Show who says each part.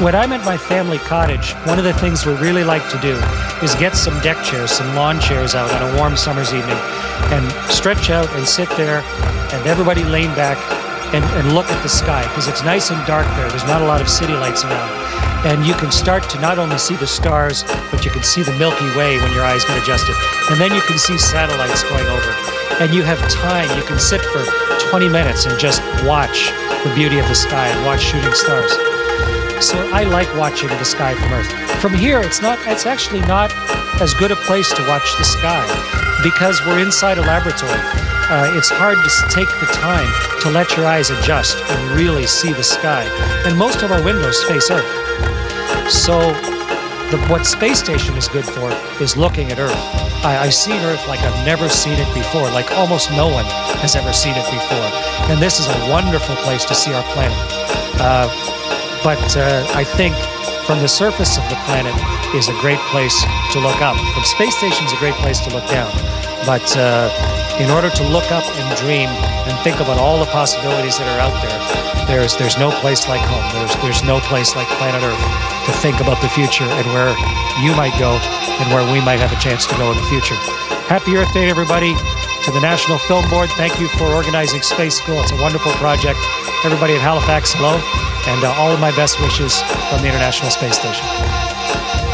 Speaker 1: When I'm at my family cottage, one of the things we really like to do is get some deck chairs, some lawn chairs out on a warm summer's evening and stretch out and sit there and everybody lean back and look at the sky because it's nice and dark there. There's not a lot of city lights around. And you can start to not only see the stars, but you can see the Milky Way when your eyes get adjusted. And then you can see satellites going over. And you have time. You can sit for 20 minutes and just watch the beauty of the sky and watch shooting stars. So I like watching the sky from Earth. From here, it's actually not as good a place to watch the sky because we're inside a laboratory. It's hard to take the time to let your eyes adjust and really see the sky. And most of our windows face Earth. So what space station is good for is looking at Earth. I've seen Earth like I've never seen it before, like almost no one has ever seen it before. And this is a wonderful place to see our planet. But I think from the surface of the planet is a great place to look up. From space station is a great place to look down. But in order to look up and dream and think about all the possibilities that are out there, there's no place like home. There's no place like planet Earth to think about the future and where you might go and where we might have a chance to go in the future. Happy Earth Day, everybody. To the National Film Board, thank you for organizing Space School. It's a wonderful project. Everybody at Halifax, hello. And all of my best wishes from the International Space Station.